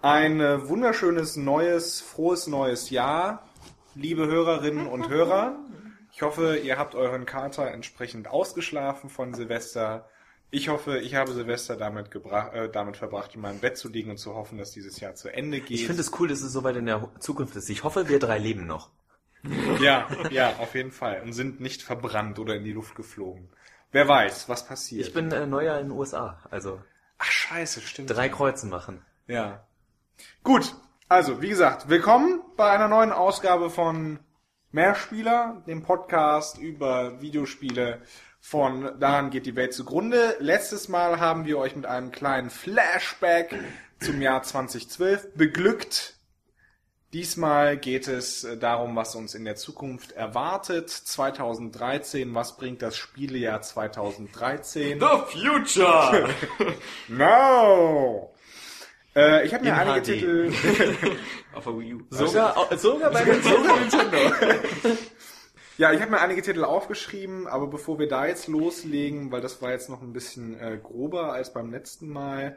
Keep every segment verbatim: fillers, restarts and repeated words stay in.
Ein äh, wunderschönes, neues, frohes neues Jahr, liebe Hörerinnen und Hörer. Ich hoffe, ihr habt euren Kater entsprechend ausgeschlafen von Silvester. Ich hoffe, ich habe Silvester damit, gebra- äh, damit verbracht, in meinem Bett zu liegen und zu hoffen, dass dieses Jahr zu Ende geht. Ich finde es cool, dass es so weit in der Zukunft ist. Ich hoffe, wir drei leben noch. Ja, ja, auf jeden Fall. Und sind nicht verbrannt oder in die Luft geflogen. Wer weiß, was passiert. Ich bin äh, Neujahr in den U S A, also... Ach, scheiße, stimmt. Drei Kreuzen machen. Ja. Gut, also, wie gesagt, willkommen bei einer neuen Ausgabe von Mehrspieler, dem Podcast über Videospiele von Daran geht die Welt zugrunde. Letztes Mal haben wir euch mit einem kleinen Flashback zum Jahr zweitausendzwölf beglückt. Diesmal geht es darum, was uns in der Zukunft erwartet. zweitausenddreizehn, was bringt das Spielejahr zweitausenddreizehn? The Future! No! Äh, ich habe mir In einige H D. Titel... Auf der Wii U. Sogar, sogar bei Nintendo. Ja, ich habe mir einige Titel aufgeschrieben, aber bevor wir da jetzt loslegen, weil das war jetzt noch ein bisschen äh, grober als beim letzten Mal,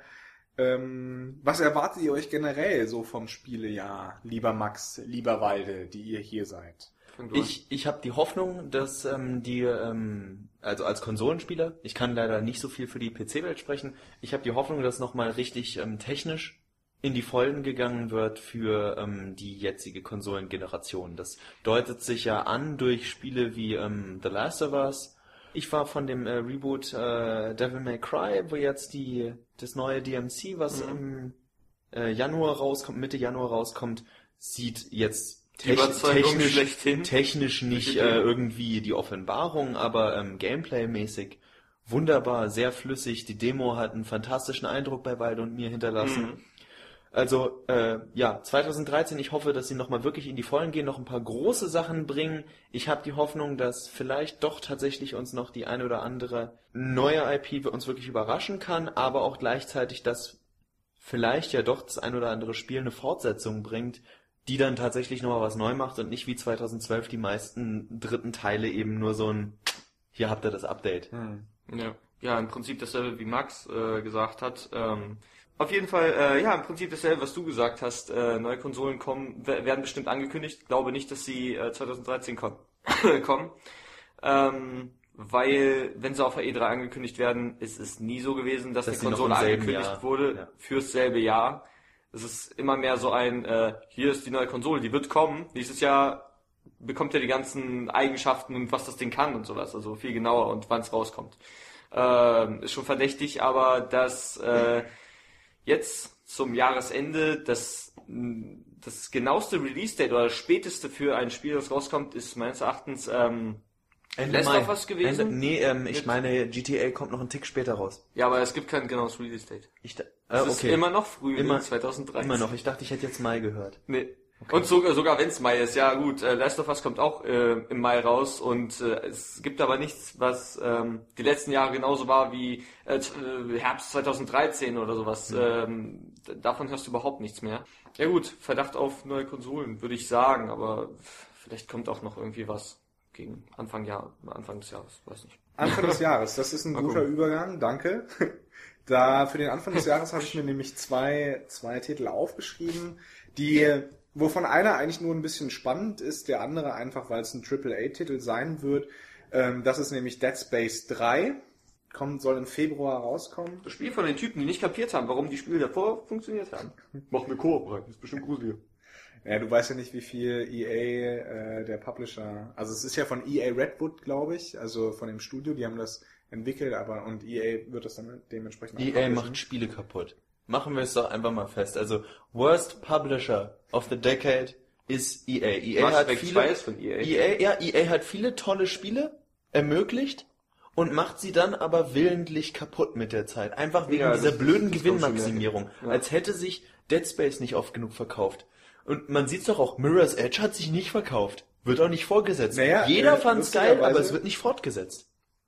ähm, was erwartet ihr euch generell so vom Spielejahr, lieber Max, lieber Walde, die ihr hier seid? Ich, ich habe die Hoffnung, dass ähm, die, ähm, also als Konsolenspieler, ich kann leider nicht so viel für die P C-Welt sprechen, ich habe die Hoffnung, dass nochmal richtig ähm, technisch in die Vollen gegangen wird für ähm, die jetzige Konsolengeneration. Das deutet sich ja an durch Spiele wie ähm, The Last of Us. Ich war von dem äh, Reboot äh, Devil May Cry, wo jetzt die das neue D M C, was Mhm. im äh, Januar rauskommt, Mitte Januar rauskommt, sieht jetzt Die Überzeugung technisch, schlechthin. technisch nicht äh, irgendwie die Offenbarung, aber ähm, Gameplay-mäßig wunderbar, sehr flüssig. Die Demo hat einen fantastischen Eindruck bei Walde und mir hinterlassen. Mhm. Also, äh, ja, zweitausenddreizehn, ich hoffe, dass sie nochmal wirklich in die Vollen gehen, noch ein paar große Sachen bringen. Ich habe die Hoffnung, dass vielleicht doch tatsächlich uns noch die eine oder andere neue I P uns wirklich überraschen kann, aber auch gleichzeitig, dass vielleicht ja doch das ein oder andere Spiel eine Fortsetzung bringt, die dann tatsächlich nochmal was neu macht und nicht wie zweitausendzwölf die meisten dritten Teile eben nur so ein, hier habt ihr das Update. Hm. Ja, ja, im Prinzip dasselbe wie Max äh, gesagt hat. Ähm, auf jeden Fall, äh, ja, im Prinzip dasselbe, was du gesagt hast. Äh, neue Konsolen kommen, w- werden bestimmt angekündigt. Ich glaube nicht, dass sie äh, zweitausenddreizehn kommen. kommen. Ähm, weil, wenn sie auf der E drei angekündigt werden, ist es nie so gewesen, dass, Dass die sie noch Konsole im selben angekündigt Jahr- wurde ja. fürs selbe Jahr. Es ist immer mehr so ein, äh, hier ist die neue Konsole, die wird kommen. Nächstes Jahr bekommt ihr die ganzen Eigenschaften und was das Ding kann und sowas, also viel genauer und wann es rauskommt. Ähm, ist schon verdächtig, aber dass äh, jetzt zum Jahresende das, das genaueste Release-Date oder das späteste für ein Spiel, das rauskommt, ist meines Erachtens ähm, Ende Last Mai. of Us gewesen? Ende, nee, ähm, ich Mit- meine, G T A kommt noch einen Tick später raus. Ja, aber es gibt kein genaues Release-Date. Ich, da- Es äh, ist okay. immer noch Frühling Immer- zweitausenddreizehn. Immer noch. Ich dachte, ich hätte jetzt Mai gehört. Nee. Und sogar, sogar wenn es Mai ist, ja gut, äh, Last of Us kommt auch äh, im Mai raus und äh, es gibt aber nichts, was ähm, die letzten Jahre genauso war wie äh, z- äh, Herbst zweitausenddreizehn oder sowas. Mhm. Ähm, d- davon hörst du überhaupt nichts mehr. Ja gut, Verdacht auf neue Konsolen, würde ich sagen, aber vielleicht kommt auch noch irgendwie was gegen Anfang Jahr, Anfang des Jahres, weiß nicht. Anfang des Jahres, das ist ein Mal guter gucken. Übergang, danke. Da für den Anfang des Jahres habe ich mir nämlich zwei, zwei Titel aufgeschrieben, die, wovon einer eigentlich nur ein bisschen spannend ist, der andere einfach, weil es ein Triple A Titel sein wird. Ähm, das ist nämlich Dead Space drei, kommt, soll im Februar rauskommen. Das Spiel von den Typen, die nicht kapiert haben, warum die Spiele davor funktioniert haben. Mach eine Koop rein, ist bestimmt gruselig. Ja, du weißt ja nicht, wie viel E A, äh, der Publisher, also es ist ja von E A Redwood, glaube ich, also von dem Studio, die haben das entwickelt, aber und E A wird das dann dementsprechend E A publishen. macht Spiele kaputt. Machen wir es doch einfach mal fest. Also, Worst Publisher of the Decade ist E A. E A Mass hat Effect viele, zwei ist von E A. E A, ja, E A hat viele tolle Spiele ermöglicht und macht sie dann aber willentlich kaputt mit der Zeit. Einfach wegen Ja, dieser das- blöden das kommt schon Gewinnmaximierung. wieder. Ja. Als hätte sich Dead Space nicht oft genug verkauft. Und man sieht's doch auch, Mirror's Edge hat sich nicht verkauft. Wird auch nicht fortgesetzt. Naja, Jeder äh, fand's geil, aber lustigerweise- es wird nicht fortgesetzt.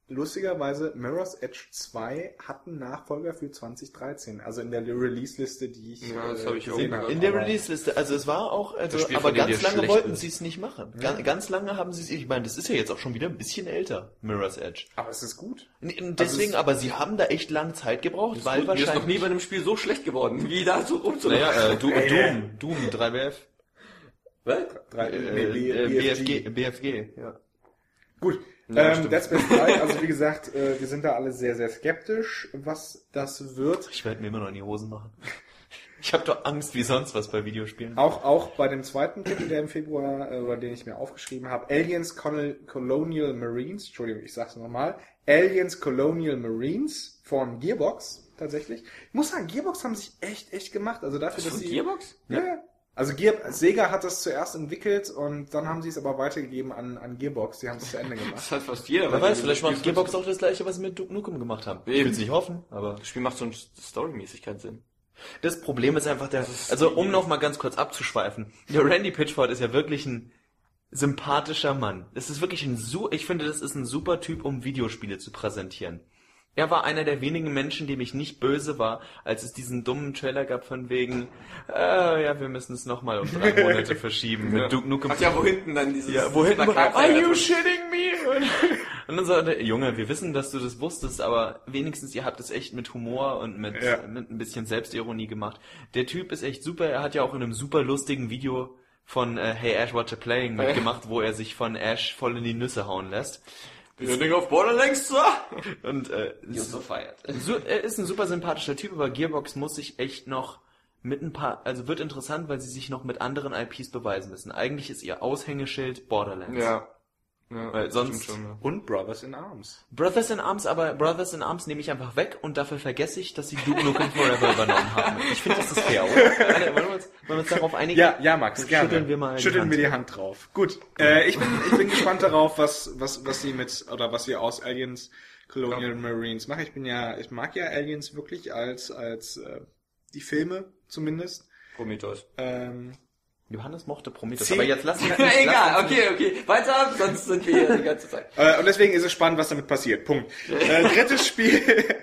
lustigerweise, Mirror's Edge zwei hat einen Nachfolger für zwanzig dreizehn. Also in der Release-Liste, die ich, Ja, das äh, hab ich gesehen auch habe. gehört. In der Aber- Release-Liste, also es war auch, also, Das Spiel, aber von dem ganz dir lange schlecht wollten ist. sie es nicht machen. Ganz, ganz lange haben sie es, ich meine, das ist ja jetzt auch schon wieder ein bisschen älter, Mirror's Edge. Aber es ist gut. N- Deswegen, es- aber sie haben da echt lange Zeit gebraucht, weil Gut, mir ist noch nie wahrscheinlich... bei einem Spiel so schlecht geworden, wie da so rumzulaufen. Naja, äh, du, Ey, Doom, Doom, drei B F. Was? Drei, Äh, nee, B- äh, B B F F G. G, B F G, ja. Gut. Ja, ähm, stimmt. Dead Space drei, also wie gesagt, äh, wir sind da alle sehr, sehr skeptisch, was das wird. Ich werde mir immer noch in die Hosen machen. Ich habe doch Angst wie sonst was bei Videospielen. Auch, auch bei dem zweiten Titel, der im Februar, äh, oder den ich mir aufgeschrieben habe, Aliens Col- Colonial Marines, Entschuldigung, ich sag's nochmal, Aliens Colonial Marines von Gearbox, tatsächlich. Ich muss sagen, Gearbox haben sich echt, echt gemacht, also dafür, dass Von sie... Gearbox? Ja, ja. Also Gear, Sega hat das zuerst entwickelt und dann haben sie es aber weitergegeben an, an Gearbox, die haben es zu Ende gemacht. Das hat fast jeder. Wer weil weiß, die- vielleicht die- macht Gearbox auch das gleiche, was sie mit Duke Nukem gemacht haben. Ich Eben. will es nicht hoffen, aber... Das Spiel macht so storymäßig keinen Sinn. Das Problem ist einfach der, ist also um die- noch mal ganz kurz abzuschweifen, der Randy Pitchford ist ja wirklich ein sympathischer Mann. Es ist wirklich ein su, ich finde, das ist ein super Typ, um Videospiele zu präsentieren. Er war einer der wenigen Menschen, dem ich nicht böse war, als es diesen dummen Trailer gab von wegen, äh, ja, wir müssen es noch mal um drei Monate verschieben mit Duke Nukem. Ach ja, wo hinten dann dieses... Ja, wo hinten, Plakat- are you shitting me? Und dann sagte er, Junge, wir wissen, dass du das wusstest, aber wenigstens ihr habt es echt mit Humor und mit, Ja. mit ein bisschen Selbstironie gemacht. Der Typ ist echt super, er hat ja auch in einem super lustigen Video von äh, Hey Ash, what you playing mitgemacht, wo er sich von Ash voll in die Nüsse hauen lässt. Wir Ding auf Borderlands zwar. Und äh, so feiert. so, er ist ein super sympathischer Typ, aber Gearbox muss sich echt noch mit ein paar, also wird interessant, weil sie sich noch mit anderen I Ps beweisen müssen. Eigentlich ist ihr Aushängeschild Borderlands. Ja. Ja, Weil das sonst- stimmt schon, ja. Und Brothers in Arms. Brothers in Arms, aber Brothers in Arms nehme ich einfach weg und dafür vergesse ich, dass sie Duke Nukem Forever übernommen haben. Ich finde, das ist fair, oder? Alle, wollen, wir uns, wollen wir uns darauf einigen? Ja, ja, Max, gerne. Schütteln wir mal die Schütteln Hand. wir die Hand drauf. Gut. Äh, ich bin, ich bin gespannt darauf, was, was, was sie mit, oder was sie aus Aliens Colonial Marines machen. Ich bin ja, ich mag ja Aliens wirklich als, als, äh, die Filme zumindest. Prometheus. Ähm, Johannes mochte Prometheus, Zehn- aber jetzt lass uns... Na, egal, okay, okay. Weiter, sonst sind wir hier die ganze Zeit. Äh, und deswegen ist es spannend, was damit passiert. Punkt. Äh, drittes Spiel,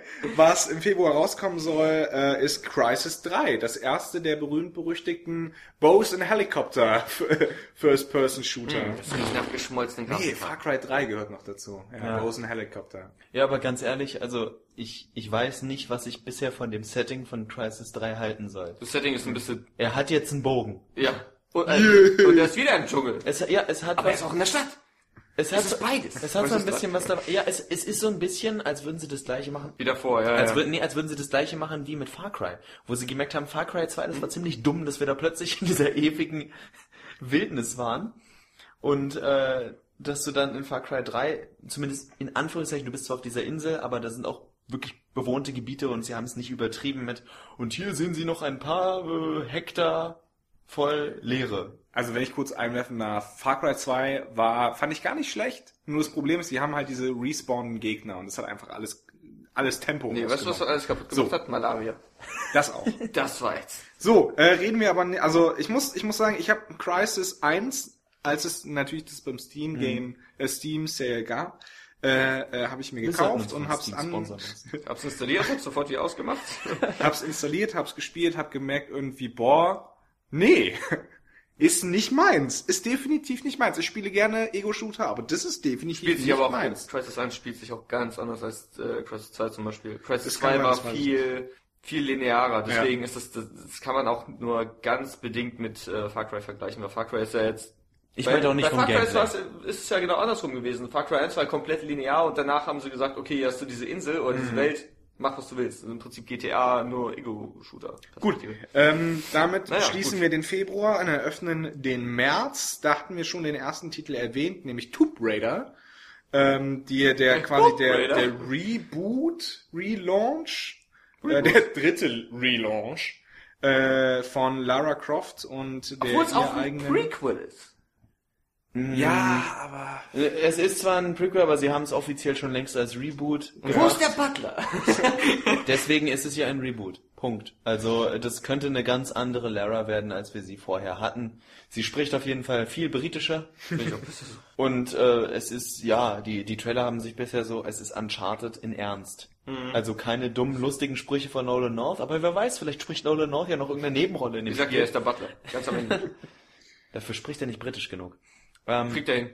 was im Februar rauskommen soll, äh, ist Crysis drei. Das erste der berühmt-berüchtigten Bows and Helicopter First-Person-Shooter. Das riecht nach geschmolzenen Nee, Kaffee. Far Cry drei gehört noch dazu. Ja, Ja. Bows and Helicopter. Ja, aber ganz ehrlich, also ich, ich weiß nicht, was ich bisher von dem Setting von Crysis drei halten soll. Das Setting ist ein bisschen, Er hat jetzt einen Bogen. ja. Und, äh, und er ist wieder im Dschungel. Es, ja, es hat Aber er was, ist auch in der Stadt. es hat, es ist beides. Es hat Was so ein ist das? bisschen was dabei. Ja, es, es ist so ein bisschen, als würden sie das gleiche machen. Wie davor, ja, Als ja. würden, nee, als würden sie das gleiche machen wie mit Far Cry, wo sie gemerkt haben, Far Cry zwei, das war ziemlich dumm, dass wir da plötzlich in dieser ewigen Wildnis waren. Und äh, dass du dann in Far Cry drei, zumindest in Anführungszeichen, du bist zwar auf dieser Insel, aber da sind auch wirklich bewohnte Gebiete und sie haben es nicht übertrieben mit, und hier sehen sie noch ein paar äh, Hektar voll Leere. Also wenn ich kurz einwerfen darf, Far Cry zwei war, fand ich gar nicht schlecht. Nur das Problem ist, die haben halt diese respawnenden Gegner und das hat einfach alles, alles Tempo. Nee, weißt du, was alles kaputt gemacht So. hat? Malaria. Das auch. Das war jetzt. So, äh, reden wir aber, ni- also ich muss, ich muss sagen, ich habe Crysis eins, als es natürlich das beim Steam Game, äh, Steam Sale gab, äh, äh, habe ich mir Wir sollten uns gekauft und von hab's Steam an, sponsern lassen. Hab's installiert, hab's sofort wieder ausgemacht. hab's installiert, hab's gespielt, hab gemerkt irgendwie, boah, nee, ist nicht meins, ist definitiv nicht meins. Ich spiele gerne Ego-Shooter, aber das ist definitiv Spielt sich nicht aber auch, meins. Crysis eins spielt sich auch ganz anders als äh, Crysis zwei zum Beispiel. Crysis Das kann zwei man, war das weiß ich viel, viel linearer, deswegen ist das, das, das kann man auch nur ganz bedingt mit äh, Far Cry vergleichen, weil Far Cry ist ja jetzt Ich Bei- meinte auch nicht bei vom Far Cry Gameplay. ist es- ist es ja genau andersrum gewesen. Far Cry eins war komplett linear und danach haben sie gesagt, okay, hier hast du diese Insel oder Mhm. diese Welt, mach was du willst. Also im Prinzip G T A, nur Ego-Shooter. Gut, ähm, damit Naja, schließen gut. wir den Februar und eröffnen den März. Da hatten wir schon den ersten Titel erwähnt, nämlich Tomb Raider. Ähm, die, der quasi Tomb der, Raider? der Reboot, Relaunch, äh, der dritte Relaunch äh, von Lara Croft und der Obwohl es ihr auch ein eigenen... Prequel ist. Ja, aber... Es ist zwar ein Prequel, aber sie haben es offiziell schon längst als Reboot Wo ist der Butler? Deswegen ist es ja ein Reboot. Punkt. Also das könnte eine ganz andere Lara werden, als wir sie vorher hatten. Sie spricht auf jeden Fall viel britischer. Und äh, es ist, ja, die die Trailer haben sich bisher so, es ist Uncharted in Ernst. Mhm. Also keine dummen, lustigen Sprüche von Nolan North, aber wer weiß, vielleicht spricht Nolan North ja noch irgendeine Nebenrolle in dem Ich sag Spiel. dir, er ist der Butler. Ganz am Ende. Dafür spricht er nicht britisch genug. Ähm, Kriegt er hin.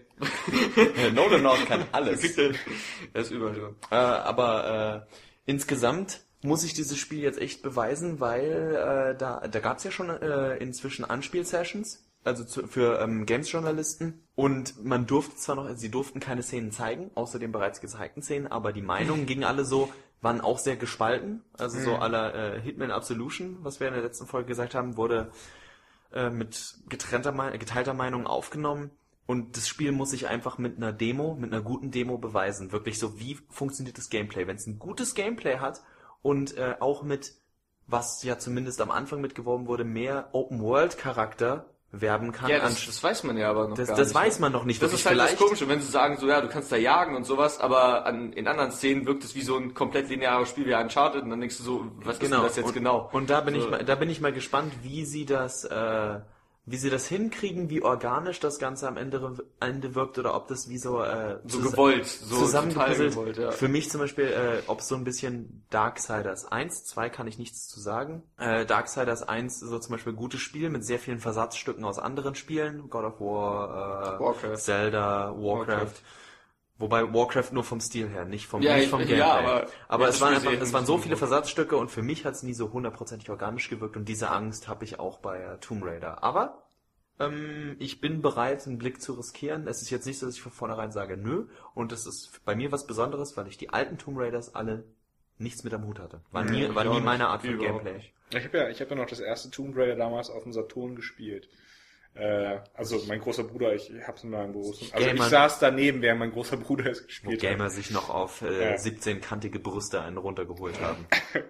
Nolan North kann alles. Kriegt er hin. Er ist überall. Äh, aber äh, insgesamt muss ich dieses Spiel jetzt echt beweisen, weil äh, da da gab's ja schon äh, inzwischen Anspiel-Sessions, also zu, für ähm, Games-Journalisten, und man durfte zwar noch, sie durften keine Szenen zeigen, außer den bereits gezeigten Szenen, aber die Meinungen gingen alle so, waren auch sehr gespalten, also so à la äh, Hitman Absolution, was wir in der letzten Folge gesagt haben, wurde äh, mit getrennter, geteilter Meinung aufgenommen. Und das Spiel muss sich einfach mit einer Demo, mit einer guten Demo beweisen. Wirklich so, wie funktioniert das Gameplay? Wenn es ein gutes Gameplay hat und äh, auch mit, was ja zumindest am Anfang mitgeworben wurde, mehr Open-World-Charakter werben kann. Ja, das, das weiß man ja aber noch das, gar das nicht. Das weiß man noch nicht. Das ist halt vielleicht das Komische, wenn sie sagen, so ja, du kannst da jagen und sowas, aber an, in anderen Szenen wirkt es wie so ein komplett lineares Spiel wie Uncharted und dann denkst du so, was genau. ist denn das jetzt und, genau? Und da bin so. ich mal, da bin ich mal gespannt, wie sie das, äh, wie sie das hinkriegen, wie organisch das Ganze am Ende, Ende wirkt oder ob das wie so, äh, so gewollt, so zusammengepuzzelt. Gewollt, ja. Für mich zum Beispiel, äh, ob es so ein bisschen Darksiders eins, zwei kann ich nichts zu sagen. Äh, Darksiders eins, so zum Beispiel gutes Spiel mit sehr vielen Versatzstücken aus anderen Spielen, God of War, äh, Warcraft. Zelda, Warcraft. Warcraft. Wobei Warcraft nur vom Stil her, nicht vom, ja, nicht vom ich, Gameplay. Ja, aber aber es waren gesehen, einfach, es waren so viele Versatzstücke und für mich hat es nie so hundertprozentig organisch gewirkt und diese Angst habe ich auch bei äh, Tomb Raider. Aber ähm, ich bin bereit, einen Blick zu riskieren. Es ist jetzt nicht so, dass ich von vornherein sage, nö. Und es ist bei mir was Besonderes, weil ich die alten Tomb Raiders alle nichts mit am Hut hatte. War nie, ja, war nie meine nicht. Art von Überhaupt Gameplay. nicht. Ich habe ja, ich habe ja noch das erste Tomb Raider damals auf dem Saturn gespielt. Äh, also mein großer Bruder, ich hab's in meinem Büro. Also Gamer, ich saß daneben, während mein großer Bruder es wo gespielt Gamer hat. sich noch auf äh, Ja. siebzehn-kantige Brüste einen runtergeholt haben.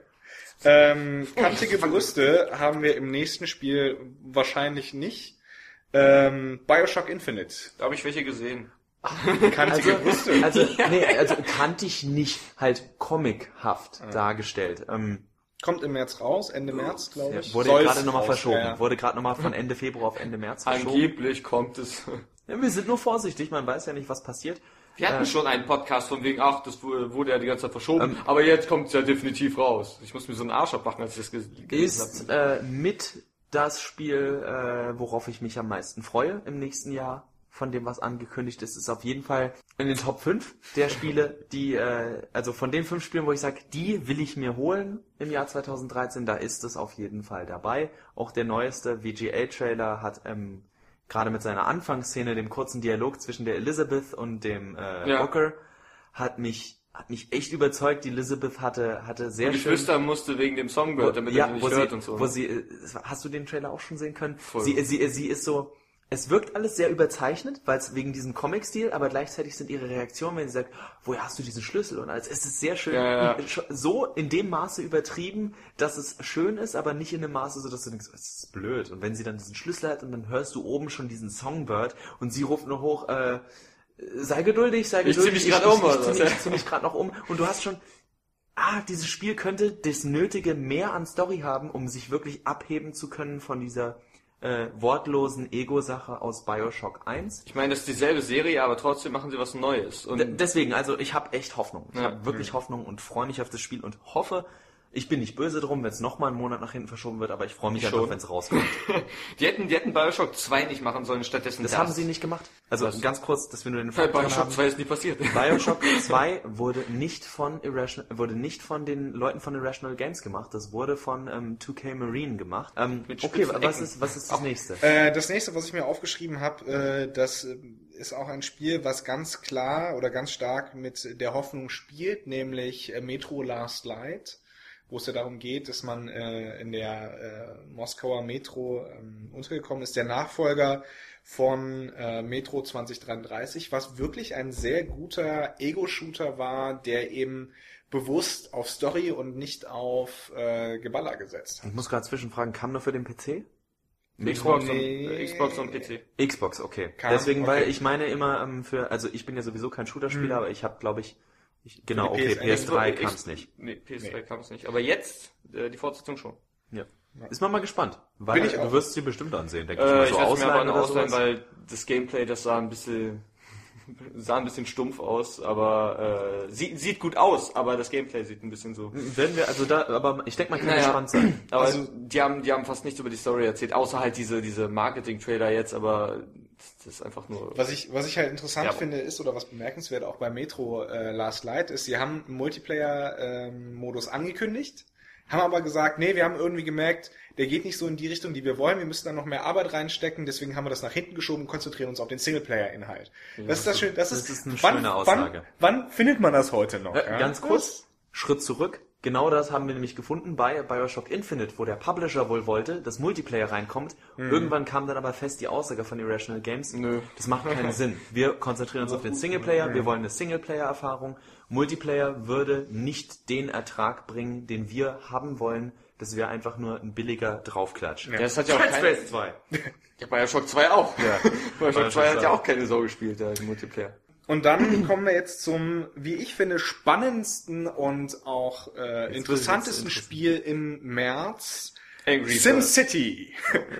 Ähm, kantige Brüste haben wir im nächsten Spiel wahrscheinlich nicht. Ähm, Bioshock Infinite. Da habe ich welche gesehen. Kantige Brüste. Also, nee, also kannte nicht, halt comichaft ja. dargestellt. Ähm, Kommt im März raus, Ende März, glaube ja, ich. wurde Soll's gerade nochmal raus, verschoben. Ja, ja. Wurde gerade nochmal von Ende Februar auf Ende März verschoben. Angeblich kommt es. Ja, wir sind nur vorsichtig, man weiß ja nicht, was passiert. Wir hatten äh, schon einen Podcast von wegen, ach, das wurde ja die ganze Zeit verschoben, ähm, aber jetzt kommt es ja definitiv raus. Ich muss mir so einen Arsch abmachen, als ich das gelesen habe. Ist äh, mit das Spiel, äh, worauf ich mich am meisten freue im nächsten Jahr. Von dem, was angekündigt ist, ist auf jeden Fall in den Top fünf der Spiele, die, äh, also von den fünf Spielen, wo ich sage, die will ich mir holen im Jahr zweitausenddreizehn, da ist es auf jeden Fall dabei. Auch der neueste V G A-Trailer hat ähm, gerade mit seiner Anfangsszene, dem kurzen Dialog zwischen der Elizabeth und dem äh, ja. Booker, hat mich hat mich echt überzeugt. Die Elizabeth hatte hatte sehr und die schön... flüstern musste wegen dem Songbird, damit ja, er nicht wo hört sie, und so. Wo sie, äh, hast du den Trailer auch schon sehen können? Voll. Sie, sie, sie ist so... Es wirkt alles sehr überzeichnet, weil es wegen diesem Comic-Stil, aber gleichzeitig sind ihre Reaktionen, wenn sie sagt, woher hast du diesen Schlüssel? Und alles, es ist sehr schön, ja, ja. so in dem Maße übertrieben, dass es schön ist, aber nicht in dem Maße, so dass du denkst, es ist blöd. Und wenn sie dann diesen Schlüssel hat und dann hörst du oben schon diesen Songbird und sie ruft nur hoch, äh, sei geduldig, sei geduldig. Ich zieh mich gerade um, ich, oder ich, was? zieh mich, ich zieh mich gerade noch um. Und du hast schon, ah, dieses Spiel könnte das Nötige mehr an Story haben, um sich wirklich abheben zu können von dieser Äh, wortlosen Ego-Sache aus Bioshock eins. Ich meine, das ist dieselbe Serie, aber trotzdem machen sie was Neues. Und D- deswegen, also ich habe echt Hoffnung. Ich Ja. habe wirklich Mhm. Hoffnung und freue mich auf das Spiel und hoffe, ich bin nicht böse drum, wenn es nochmal einen Monat nach hinten verschoben wird, aber ich freue mich Schon. einfach, wenn es rauskommt. die hätten, die hätten Bioshock zwei nicht machen sollen, stattdessen Das das. haben sie nicht gemacht. Also Was? ganz kurz, dass wir nur den Weil Fakt dran Bioshock haben. zwei ist nie passiert. Bioshock zwei wurde nicht von Irrational, wurde nicht von den Leuten von Irrational Games gemacht. Das wurde von ähm, two K Marine gemacht. Ähm, Mit okay, spitzen was Ecken. ist was ist das nächste? Äh, das nächste, was ich mir aufgeschrieben habe, äh, das äh, ist auch ein Spiel, was ganz klar oder ganz stark mit der Hoffnung spielt, nämlich äh, Metro Last Light, wo es ja darum geht, dass man äh, in der äh, Moskauer Metro ähm, untergekommen ist, der Nachfolger von äh, Metro zwanzig dreiunddreißig, was wirklich ein sehr guter Ego-Shooter war, der eben bewusst auf Story und nicht auf äh, Geballer gesetzt hat. Ich muss gerade zwischenfragen, kam nur für den P C? Xbox, Nee. und, äh, Xbox und P C. Xbox, okay. Kam, Deswegen, weil okay. ich meine immer ähm, für, also ich bin ja sowieso kein Shooter-Spieler, Hm. aber ich habe, glaube ich, ich, genau, die okay, P S P S drei Xbox- kam es nicht. Nee, P S drei Nee. kam es nicht. Aber jetzt, äh, die Fortsetzung schon. Ja. Ist man mal gespannt. Weil Bin ich auch. du wirst sie bestimmt ansehen, denke ich Äh, mal. ich So werde es mir aber ausleihen nur oder ausleihen, sowas. weil das Gameplay, das sah ein bisschen, sah ein bisschen stumpf aus, aber äh, sieht, sieht gut aus, aber das Gameplay sieht ein bisschen so. Werden wir, also da, aber ich denke, man kann Naja. gespannt sein. Aber Also- die haben, die haben fast nichts über die Story erzählt, außer halt diese, diese Marketing-Trailer jetzt, aber das ist einfach nur. Was ich, was ich halt interessant Ja. finde, ist, oder was bemerkenswert auch bei Metro äh, Last Light ist, sie haben einen Multiplayer-Modus angekündigt, haben aber gesagt, nee, wir haben irgendwie gemerkt, der geht nicht so in die Richtung, die wir wollen, wir müssen da noch mehr Arbeit reinstecken, deswegen haben wir das nach hinten geschoben und konzentrieren uns auf den Singleplayer-Inhalt. Das ist das schön, das, das ist, ist eine wann, schöne Aussage. Wann, wann findet man das heute noch? Äh, ja? Ganz kurz, Schritt zurück. Genau das haben wir nämlich gefunden bei Bioshock Infinite, wo der Publisher wohl wollte, dass Multiplayer reinkommt. Mhm. Irgendwann kam dann aber fest die Aussage von Irrational Games. Nö. Das macht keinen Sinn. Wir konzentrieren uns auf den Singleplayer, wir wollen eine Singleplayer-Erfahrung. Multiplayer würde nicht den Ertrag bringen, den wir haben wollen. Das wäre einfach nur ein billiger Draufklatsch. Ja, das hat ja auch Dead keine, Space zwei. ja, Bioshock zwei auch. Ja. Bioshock zwei hat zwei. ja auch keine Sau gespielt, der Multiplayer. Und dann kommen wir jetzt zum, wie ich finde, spannendsten und auch äh, interessantesten wird's Spiel im März. Angry SimCity.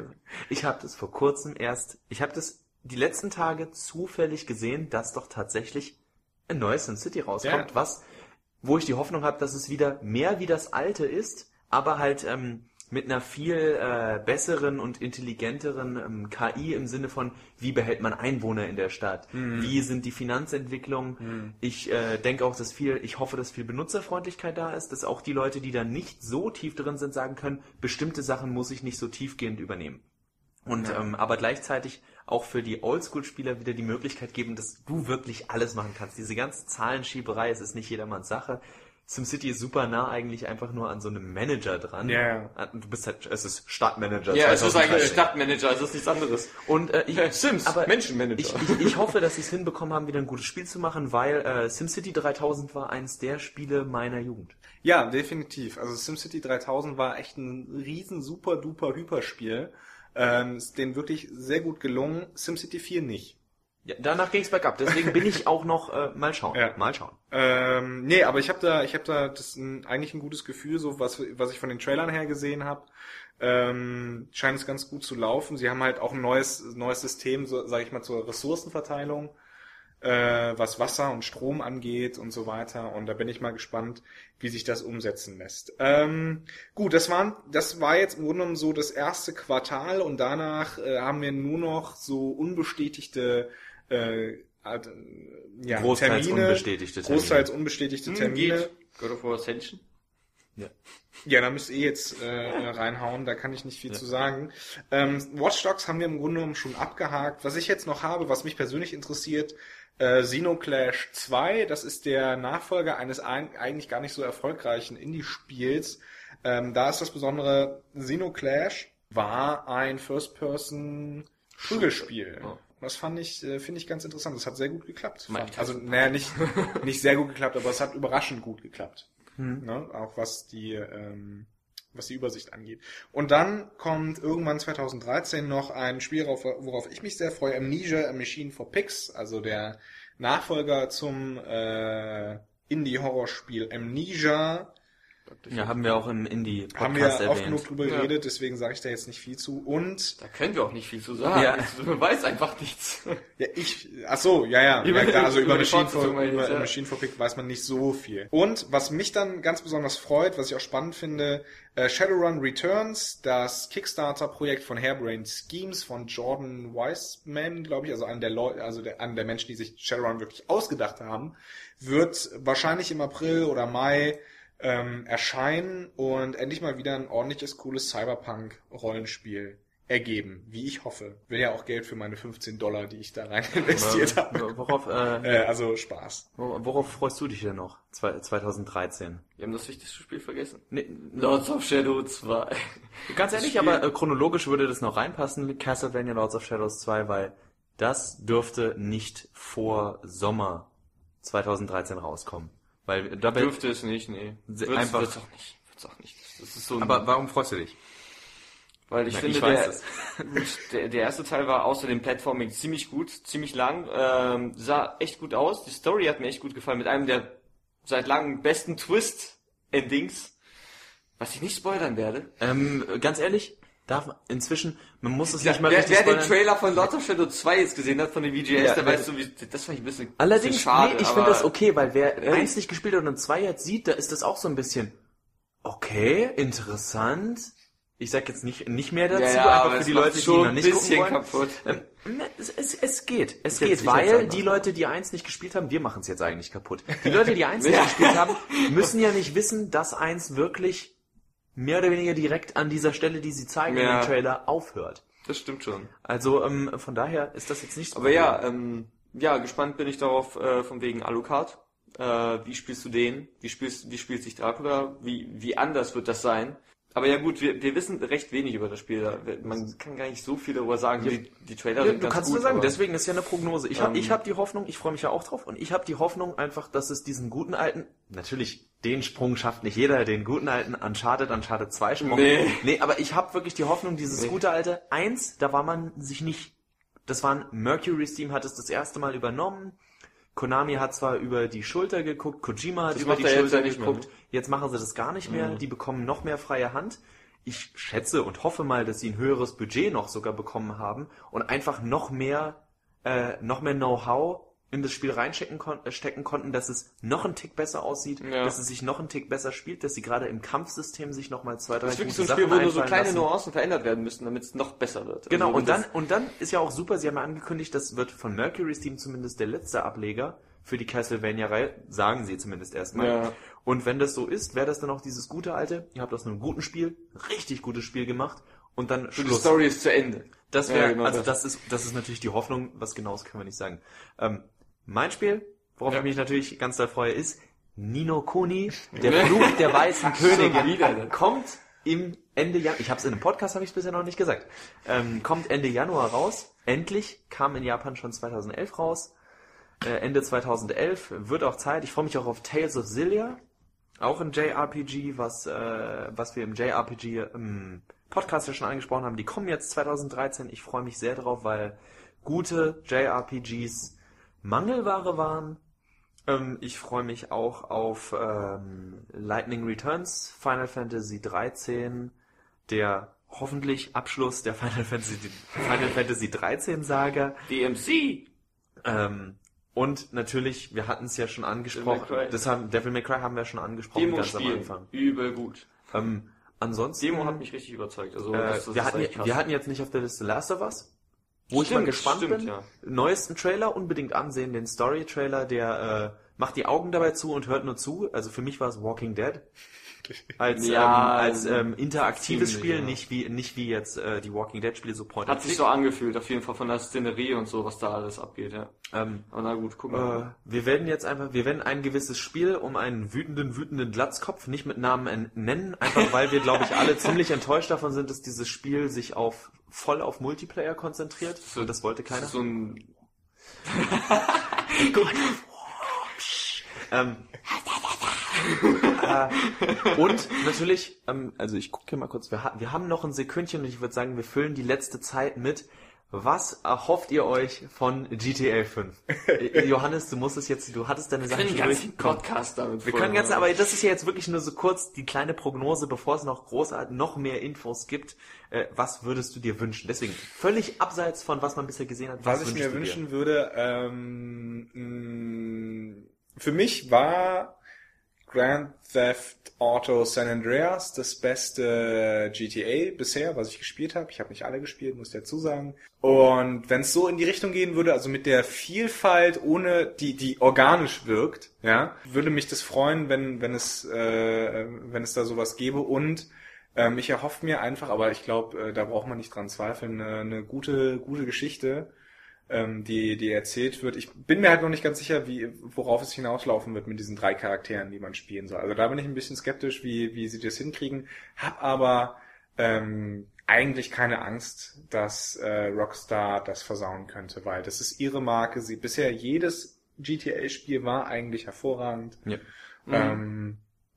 Ich habe das vor kurzem erst, ich habe das die letzten Tage zufällig gesehen, dass doch tatsächlich ein neues SimCity rauskommt, Ja. was, wo ich die Hoffnung habe, dass es wieder mehr wie das alte ist, aber halt ähm, mit einer viel äh, besseren und intelligenteren ähm, K I im Sinne von, wie behält man Einwohner in der Stadt, wie sind die Finanzentwicklungen. Ich äh, denke auch, dass viel, ich hoffe, dass viel Benutzerfreundlichkeit da ist, dass auch die Leute, die da nicht so tief drin sind, sagen können, bestimmte Sachen muss ich nicht so tiefgehend übernehmen. Und ähm, aber gleichzeitig auch für die Oldschool-Spieler wieder die Möglichkeit geben, dass du wirklich alles machen kannst. Diese ganze Zahlenschieberei, es ist nicht jedermanns Sache. SimCity ist super nah eigentlich einfach nur an so einem Manager dran. Ja, ja. Du bist halt, es ist Stadtmanager. Ja, es ist eigentlich zweitausenddreizehn. Stadtmanager, es ist nichts anderes. Und äh, ich, Sims, aber Menschenmanager. Ich, ich, ich hoffe, dass sie es hinbekommen haben, wieder ein gutes Spiel zu machen, weil äh, SimCity dreitausend war eins der Spiele meiner Jugend. Ja, definitiv. Also SimCity dreitausend war echt ein riesen super duper Hyperspiel. Ähm, ist denen wirklich sehr gut gelungen. SimCity vier nicht. Ja, danach ging es bergab. Deswegen bin ich auch noch äh, mal schauen. Ja. Mal schauen. Ähm, nee, aber ich habe da, ich habe da das ein, eigentlich ein gutes Gefühl, so was, was ich von den Trailern her gesehen habe. Ähm, scheint es ganz gut zu laufen. Sie haben halt auch ein neues, neues System, so, sage ich mal, zur Ressourcenverteilung, äh, was Wasser und Strom angeht und so weiter. Und da bin ich mal gespannt, wie sich das umsetzen lässt. Ähm, gut, das waren, das war jetzt im Grunde genommen so das erste Quartal und danach äh, haben wir nur noch so unbestätigte äh, äh, ja, Großteils Termine, unbestätigte Termine. großteils unbestätigte Termine. Geht. God of War Ascension? Ja, da müsst ihr jetzt äh, reinhauen, da kann ich nicht viel zu sagen. Ähm, Watch Dogs haben wir im Grunde genommen schon abgehakt. Was ich jetzt noch habe, was mich persönlich interessiert, äh, Xenoclash zwei, das ist der Nachfolger eines ein, eigentlich gar nicht so erfolgreichen Indie-Spiels. Ähm, da ist das Besondere, Xenoclash war ein First-Person-Prügelspiel. Oh. Das fand ich, äh, finde ich ganz interessant. Das hat sehr gut geklappt. Mike Also, Tyson. naja, nicht, nicht sehr gut geklappt, aber es hat überraschend gut geklappt. Ne? Auch was die, ähm, was die Übersicht angeht. Und dann kommt irgendwann zwanzig dreizehn noch ein Spiel, worauf, worauf ich mich sehr freue, Amnesia, A Machine for Pigs, also der Nachfolger zum äh, Indie-Horrorspiel Amnesia. Ja, haben wir auch im Haben wir Indie-Podcast oft genug erwähnt. drüber Ja. geredet, deswegen sage ich da jetzt nicht viel zu. Und Da können wir auch nicht viel zu sagen. Ja. Man weiß einfach nichts. ja, ich, ach so, ja, ja, Über- ja klar, also über, über die Machine for, Fortsetzung meine ich über jetzt, ja. Machine for Pigs weiß man nicht so viel. Und was mich dann ganz besonders freut, was ich auch spannend finde, äh, Shadowrun Returns, das Kickstarter-Projekt von Harebrained Schemes von Jordan Weissman, glaube ich, also einer der Leute, also der, einer der Menschen, die sich Shadowrun wirklich ausgedacht haben, wird wahrscheinlich im April oder Mai ähm, erscheinen und endlich mal wieder ein ordentliches, cooles Cyberpunk-Rollenspiel ergeben, wie ich hoffe. Will ja auch Geld für meine fünfzehn Dollar, die ich da rein investiert habe. Worauf, äh, Äh, also Spaß. wor- worauf freust du dich denn noch? Zwei- zwanzig dreizehn. Wir haben das wichtigste Spiel vergessen. Nee, Lords of Shadow zwei. ganz ehrlich, Spiel- aber äh, chronologisch würde das noch reinpassen, Castlevania Lords of Shadows zwei, weil das dürfte nicht vor Sommer zwanzig dreizehn rauskommen. Weil dabei, Dürfte es nicht, nee. Se- Wird's, einfach- wird's auch nicht. Wird's auch nicht. Das ist so ein, aber warum freust du dich? weil ich Na, finde, ich weiß der, es. Der, der erste Teil war außer dem Platforming ziemlich gut, ziemlich lang, ähm, sah echt gut aus. Die Story hat mir echt gut gefallen, mit einem der seit langem besten Twist-Endings, was ich nicht spoilern werde. Ähm, ganz ehrlich, darf man inzwischen, man muss es Ja, nicht mal wer, richtig wer den spoilern. Trailer von Lord of Shadow zwei jetzt gesehen hat, von den V G S, Ja, der ja. weiß so, wie, das fand ich ein bisschen, Allerdings, bisschen schade. nee, ich aber- finde das okay, weil wer Ehrlich? eins nicht gespielt hat und zwei jetzt sieht, da ist das auch so ein bisschen, okay, interessant. Ich sag jetzt nicht, nicht mehr dazu, Ja, ja, einfach aber für es die macht Leute, die schon noch nicht ein gucken bisschen wollen. kaputt. Ähm, ne, es, es, es geht, es Ich geht, hätt's- ich hätt's weil anders. die Leute, die eins nicht gespielt haben, wir machen es jetzt eigentlich kaputt. Die Leute, die eins nicht Ja. gespielt haben, müssen ja nicht wissen, dass eins wirklich mehr oder weniger direkt an dieser Stelle, die sie zeigen Ja. in dem Trailer, aufhört. Das stimmt schon. Also ähm, von daher ist das jetzt nicht so. Aber ja, ähm, ja, gespannt bin ich darauf, äh, von wegen Alucard. Äh, wie spielst du den? Wie spielst, wie spielt sich Dracula? Wie, wie anders wird das sein? Aber ja gut, wir, wir wissen recht wenig über das Spiel. Man kann gar nicht so viel darüber sagen. Ja. Die, die Trailer Ja, sind du ganz kannst gut. nur sagen, aber- deswegen ist ja eine Prognose. Ich habe Ähm, ich hab die Hoffnung, ich freue mich ja auch drauf, und ich habe die Hoffnung einfach, dass es diesen guten alten, natürlich, den Sprung schafft nicht jeder, den guten alten Uncharted, Uncharted zwei Sprung. Nee. Nee, aber ich habe wirklich die Hoffnung, dieses Nee. gute alte eins, da war man sich nicht, das war ein Mercury Steam, hat es das erste Mal übernommen. Konami hat zwar über die Schulter geguckt, Kojima hat Das über macht die er jetzt Schulter ja nicht mehr, geguckt. ne? Jetzt machen sie das gar nicht mehr. Mhm. Die bekommen noch mehr freie Hand. Ich schätze und hoffe mal, dass sie ein höheres Budget noch sogar bekommen haben und einfach noch mehr, äh, noch mehr Know-how in das Spiel reinstecken kon äh, stecken konnten, dass es noch einen Tick besser aussieht, Ja. dass es sich noch einen Tick besser spielt, dass sie gerade im Kampfsystem sich noch mal zwei, drei Das ist wirklich so gute ein Spiel, Sachen wo nur so einfallen kleine lassen. Nuancen verändert werden müssen, damit es noch besser wird. Genau, Also, und dann, das- und dann ist ja auch super, sie haben ja angekündigt, das wird von Mercury Steam zumindest der letzte Ableger für die Castlevania-Reihe, sagen sie zumindest erstmal. Ja. Und wenn das so ist, wäre das dann auch dieses gute alte, ihr habt aus einem guten Spiel, richtig gutes Spiel gemacht, und dann Und die Schluss. Story ist zu Ende. Das Ja, wäre, genau also das. das ist, das ist natürlich die Hoffnung, was genaues können wir nicht sagen. Ähm, mein Spiel, worauf Ja. ich mich natürlich ganz doll freue, ist Nino Kuni, der Fluch der weißen Könige. wieder, ne? Kommt im Ende Januar, ich habe es in einem Podcast, habe ich es bisher noch nicht gesagt, ähm, kommt Ende Januar raus. Endlich, kam in Japan schon zweitausendelf raus. Äh, Ende zweitausendelf, wird auch Zeit. Ich freue mich auch auf Tales of Xillia, auch ein J R P G, was, äh, was wir im J R P G im Podcast ja schon angesprochen haben. Die kommen jetzt zweitausenddreizehn. Ich freue mich sehr drauf, weil gute J R P Gs Mangelware waren. Ähm, ich freue mich auch auf ähm, Lightning Returns, Final Fantasy dreizehn, der hoffentlich Abschluss der Final Fantasy, Final Fantasy dreizehn Saga. D M C. Ähm, und natürlich, wir hatten es ja schon angesprochen, Devil May Cry. das haben, Devil May Cry haben wir schon angesprochen, Demo ganz am spielen. Anfang. Übel gut. Ähm, ansonsten, Demo hat mich richtig überzeugt. Also, äh, das, das wir, ist hatten, echt krass. wir hatten jetzt nicht auf der Liste Last of Us, wo ich Stimmt, mal gespannt stimmt, bin. ja. Neuesten Trailer unbedingt ansehen, den Story-Trailer, der äh, macht die Augen dabei zu und hört nur zu. Also für mich war es Walking Dead. Als, Ja, ähm, als ähm, interaktives ziemlich, Spiel, ja. nicht wie nicht wie jetzt äh, die Walking Dead Spiele so Point Hat and sich Click. so angefühlt, auf jeden Fall von der Szenerie und so, was da alles abgeht, ja. Ähm, Aber na gut, gucken wir Äh, mal. wir werden jetzt einfach, wir werden ein gewisses Spiel um einen wütenden, wütenden Glatzkopf nicht mit Namen en- nennen, einfach weil wir, glaube ich, alle ziemlich enttäuscht davon sind, dass dieses Spiel sich auf voll auf Multiplayer konzentriert. So- Und das wollte keiner. So ein, Ähm, äh, und natürlich, ähm, also ich gucke hier mal kurz, wir, ha wir haben noch ein Sekündchen und ich würde sagen, wir füllen die letzte Zeit mit. Was erhofft ihr euch von G T A fünf? Äh, Johannes, du musst es jetzt, du hattest deine Sachen den schon ganzen durch. Komm. Podcast damit Wir voll können ganz, machen. aber das ist ja jetzt wirklich nur so kurz die kleine Prognose, bevor es noch großartig noch mehr Infos gibt. Äh, was würdest du dir wünschen? Deswegen völlig abseits von was man bisher gesehen hat. Was ich wünschst mir du dir? wünschen würde, ähm, mh, für mich war Grand Theft Auto San Andreas das beste G T A bisher, was ich gespielt habe. Ich habe nicht alle gespielt, muss ich dazu sagen. Und wenn es so in die Richtung gehen würde, also mit der Vielfalt, ohne die die organisch wirkt, ja, würde mich das freuen, wenn wenn es äh, wenn es da sowas gäbe. Und ähm, ich erhoffe mir einfach, aber ich glaube, äh, da braucht man nicht dran zweifeln, eine, eine gute gute Geschichte, ähm, die die erzählt wird. Ich bin mir halt noch nicht ganz sicher, wie worauf es hinauslaufen wird mit diesen drei Charakteren, die man spielen soll. Also da bin ich ein bisschen skeptisch, wie wie sie das hinkriegen. Hab aber ähm, eigentlich keine Angst, dass äh, Rockstar das versauen könnte, weil das ist ihre Marke. Sie bisher jedes G T A-Spiel war eigentlich hervorragend. Ja. Ähm,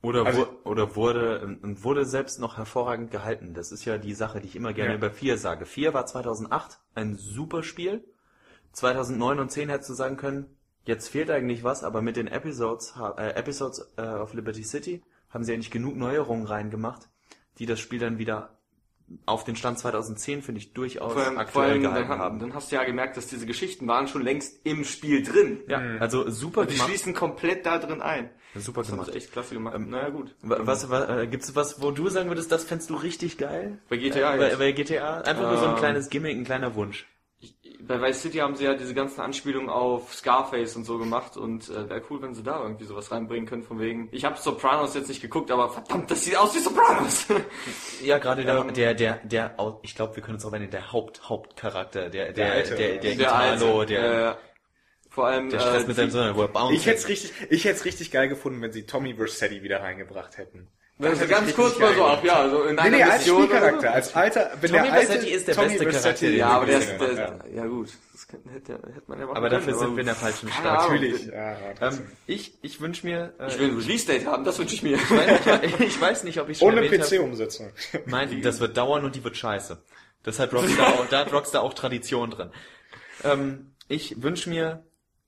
Oder, Also- wo, oder wurde, und wurde selbst noch hervorragend gehalten. Das ist ja die Sache, die ich immer gerne Ja. über vier sage. vier war zweitausendacht ein super Spiel. zweitausendneun und zehn hättest du sagen können, jetzt fehlt eigentlich was, aber mit den Episodes, ha- äh, Episodes äh, of Liberty City haben sie eigentlich genug Neuerungen reingemacht, die das Spiel dann wieder auf den Stand zweitausendzehn, finde ich, durchaus Vor allem, vor aktuell allem dann, gehalten haben. haben. dann hast du ja gemerkt, dass diese Geschichten waren schon längst im Spiel drin. Ja, also super Und die gemacht. schließen komplett da drin ein. Super Das haben gemacht. sie echt klasse gemacht. Ähm, naja, gut. Wa- Was, was, äh, gibt's was, wo du sagen würdest, das fändest du richtig geil? Bei G T A Äh, bei, jetzt? bei G T A? Einfach nur so ein Ähm, kleines Gimmick, ein kleiner Wunsch. Ich, bei Vice City haben sie ja diese ganzen Anspielungen auf Scarface und so gemacht und äh, wäre cool, wenn sie da irgendwie sowas reinbringen können von wegen. Ich habe Sopranos jetzt nicht geguckt, aber verdammt, das sieht aus wie Sopranos. Ja, gerade der, Ähm, der, der, der, Au- ich glaube, wir können uns auch nennen, der Haupt, Hauptcharakter, der, der, Der Alte, der, oder? der, Der Italo, Alte, der, äh, vor allem der Stress äh, mit seinem die- Sohn, wo er bouncing. Ich hätte es richtig, ich hätte es richtig geil gefunden, wenn sie Tommy Vercetti wieder reingebracht hätten. Wenn Das sie hätte ich ganz richtig kurz mal geil so, ach gefunden. ja, so in Nee, einer nee, als Mission. oder Spielcharakter, als alter, wenn Tommy der alte Vercetti ist der Tommy beste Vercetti- Charakter, den so. Ja, aber der ist, Ja, der, ja. ja gut, das könnte, hätte, hätte man ja machen Aber können, dafür sind wir in der gut. falschen Keine Stadt. Ahnung. Natürlich. Ja, ja, Ähm, trotzdem. ich, ich wünsche mir, äh, Ich will ein Release-Date haben, das wünsche ich mir. ich, weiß, ich, ich weiß nicht, ob ich schon Ohne erwähnt P habe. C-Umsetzung. Mein, das wird dauern und die wird scheiße. Das hat Rockstar auch, da hat Rockstar auch Tradition drin. Ähm, ich wünsche mir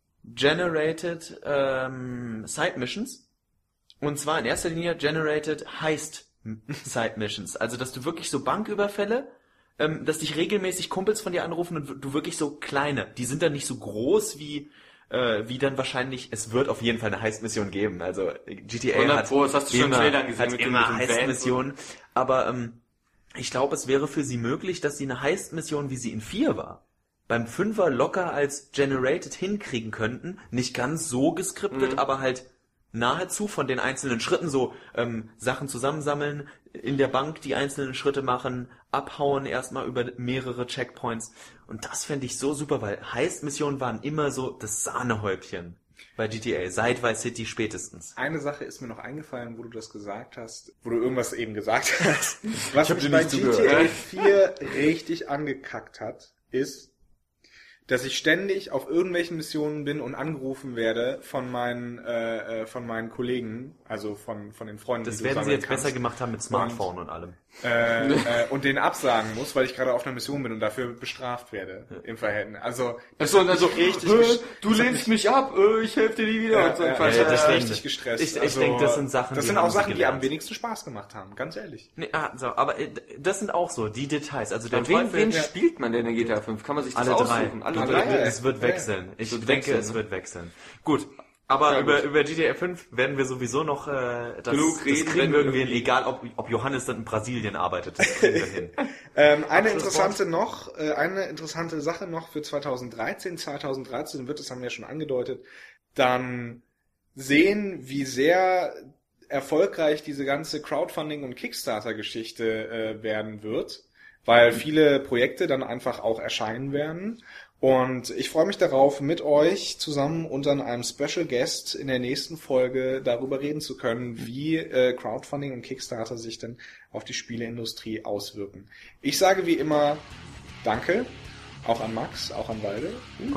Generated ähm, Side Missions. Und zwar in erster Linie Generated Heist Side Missions. Also, dass du wirklich so Banküberfälle, ähm, dass dich regelmäßig Kumpels von dir anrufen und du wirklich so kleine, die sind dann nicht so groß wie äh, wie dann wahrscheinlich, es wird auf jeden Fall eine Heist-Mission geben. Also G T A hundert hat Pro, das hast du schon in immer, Trailern gesehen hat mit den- immer mit den Vans Heist-Missionen. Aber ähm, ich glaube, es wäre für sie möglich, dass sie eine Heist-Mission, wie sie in vier war, beim Fünfer locker als Generated hinkriegen könnten. Nicht ganz so geskriptet, Mhm. aber halt nahezu von den einzelnen Schritten so ähm, Sachen zusammensammeln, in der Bank die einzelnen Schritte machen, abhauen erstmal über mehrere Checkpoints. Und das fände ich so super, weil Heist-Missionen waren immer so das Sahnehäubchen bei G T A, seit Vice City spätestens. Eine Sache ist mir noch eingefallen, wo du das gesagt hast, wo du irgendwas eben gesagt hast. Was hab mich dir bei nicht G T A zugehört. vier richtig angekackt hat, ist, dass ich ständig auf irgendwelchen Missionen bin und angerufen werde von meinen äh, äh, von meinen Kollegen, also von von den Freunden. Das die du werden sie sammeln jetzt kannst, besser gemacht haben mit Smartphone und allem. äh, äh, und denen absagen muss, weil ich gerade auf einer Mission bin und dafür bestraft werde im Verhältnis. Also Achso, und dann so, richtig äh, gesch- du lehnst mich ab, äh, ich helfe dir nie wieder. ja, und so ein ja, Quatsch. ja, ja, das deswegen- richtig gestresst. ich- ich also, denk, das sind Sachen, das die sind haben auch sie Sachen, die am gelernt. wenigsten Spaß gemacht haben, ganz ehrlich. Nee, ah, so, aber äh, das sind auch so die Details. Also der Und wen, Teufel, wen ja. spielt man denn in G T A fünf? Kann man sich das alle drei. aussuchen? Alle Du- drei? drei. Es wird Ja. wechseln. Ich Wird denke, wechseln, es ne? wird wechseln. Gut. Aber Ja, über, gut. über G T A fünf werden wir sowieso noch äh, das, Genug das reden, kriegen wenn wir irgendwie hin, irgendwie- egal ob, ob Johannes dann in Brasilien arbeitet. Das kriegen wir hin. Ähm, eine Abschlusswort. interessante noch, äh, eine interessante Sache noch für zweitausenddreizehn. zweitausenddreizehn wird, das haben wir ja schon angedeutet, dann sehen, wie sehr erfolgreich diese ganze Crowdfunding- und Kickstarter-Geschichte äh, werden wird, weil viele Projekte dann einfach auch erscheinen werden. Und ich freue mich darauf, mit euch zusammen und dann einem Special Guest in der nächsten Folge darüber reden zu können, wie äh, Crowdfunding und Kickstarter sich denn auf die Spieleindustrie auswirken. Ich sage wie immer Danke, auch an Max, auch an Walde,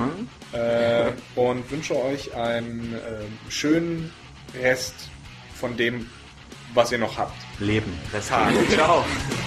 äh, und wünsche euch einen äh, schönen Rest von dem, was ihr noch habt. Leben. Rest Tag. Ciao.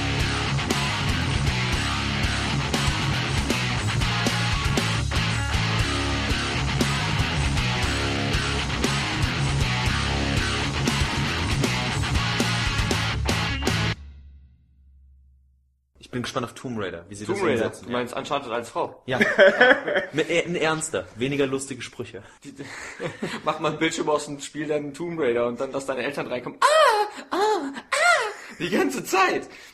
Ich bin gespannt auf Tomb Raider, wie sie Tomb das Raider, umsetzen. du meinst Uncharted als Frau. Ja. Mit, äh, ein ernster, weniger lustige Sprüche. Mach mal ein Bildschirm aus und spiel dann Tomb Raider und dann, dass deine Eltern reinkommen. Ah, ah, ah, die ganze Zeit.